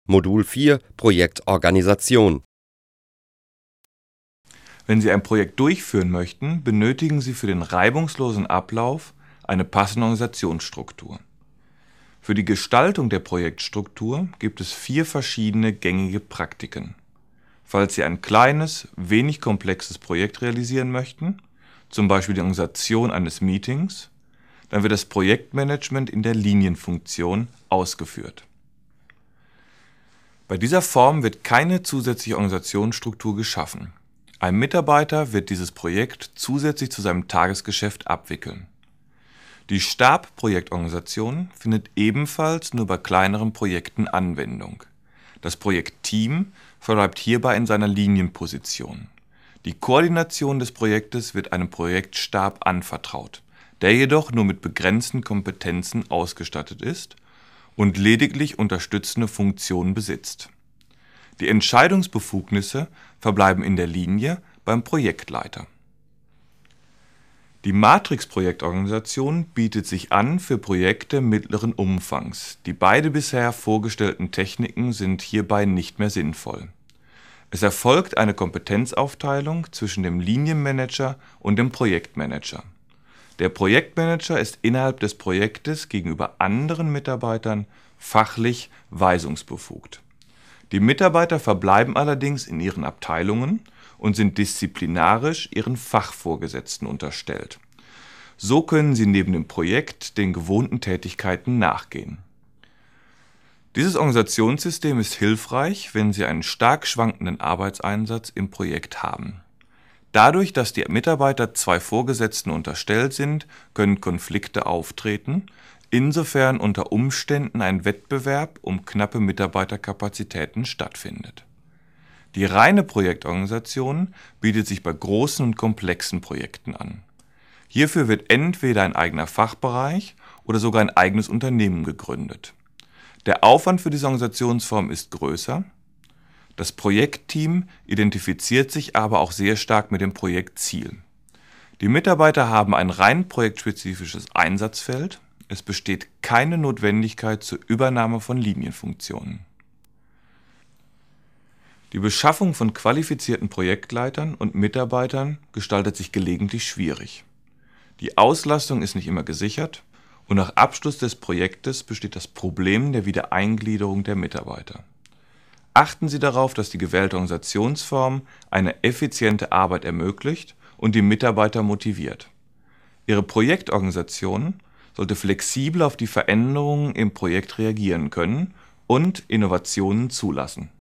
Modul 4 Projektorganisation. Wenn Sie ein Projekt durchführen möchten, benötigen Sie für den reibungslosen Ablauf eine passende Organisationsstruktur. Für die Gestaltung der Projektstruktur gibt es 4 verschiedene gängige Praktiken. Falls Sie ein kleines, wenig komplexes Projekt realisieren möchten, zum Beispiel die Organisation eines Meetings, dann wird das Projektmanagement in der Linienfunktion ausgeführt. Bei dieser Form wird keine zusätzliche Organisationsstruktur geschaffen. Ein Mitarbeiter wird dieses Projekt zusätzlich zu seinem Tagesgeschäft abwickeln. Die Stabprojektorganisation findet ebenfalls nur bei kleineren Projekten Anwendung. Das Projektteam verbleibt hierbei in seiner Linienposition. Die Koordination des Projektes wird einem Projektstab anvertraut, der jedoch nur mit begrenzten Kompetenzen ausgestattet ist und lediglich unterstützende Funktionen besitzt. Die Entscheidungsbefugnisse verbleiben in der Linie beim Projektleiter. Die Matrix-Projektorganisation bietet sich an für Projekte mittleren Umfangs. Die beiden bisher vorgestellten Techniken sind hierbei nicht mehr sinnvoll. Es erfolgt eine Kompetenzaufteilung zwischen dem Linienmanager und dem Projektmanager. Der Projektmanager ist innerhalb des Projektes gegenüber anderen Mitarbeitern fachlich weisungsbefugt. Die Mitarbeiter verbleiben allerdings in ihren Abteilungen und sind disziplinarisch ihren Fachvorgesetzten unterstellt. So können sie neben dem Projekt den gewohnten Tätigkeiten nachgehen. Dieses Organisationssystem ist hilfreich, wenn Sie einen stark schwankenden Arbeitseinsatz im Projekt haben. Dadurch, dass die Mitarbeiter 2 Vorgesetzten unterstellt sind, können Konflikte auftreten, insofern unter Umständen ein Wettbewerb um knappe Mitarbeiterkapazitäten stattfindet. Die reine Projektorganisation bietet sich bei großen und komplexen Projekten an. Hierfür wird entweder ein eigener Fachbereich oder sogar ein eigenes Unternehmen gegründet. Der Aufwand für diese Organisationsform ist größer. Das Projektteam identifiziert sich aber auch sehr stark mit dem Projektziel. Die Mitarbeiter haben ein rein projektspezifisches Einsatzfeld. Es besteht keine Notwendigkeit zur Übernahme von Linienfunktionen. Die Beschaffung von qualifizierten Projektleitern und Mitarbeitern gestaltet sich gelegentlich schwierig. Die Auslastung ist nicht immer gesichert und nach Abschluss des Projektes besteht das Problem der Wiedereingliederung der Mitarbeiter. Achten Sie darauf, dass die gewählte Organisationsform eine effiziente Arbeit ermöglicht und die Mitarbeiter motiviert. Ihre Projektorganisation sollte flexibel auf die Veränderungen im Projekt reagieren können und Innovationen zulassen.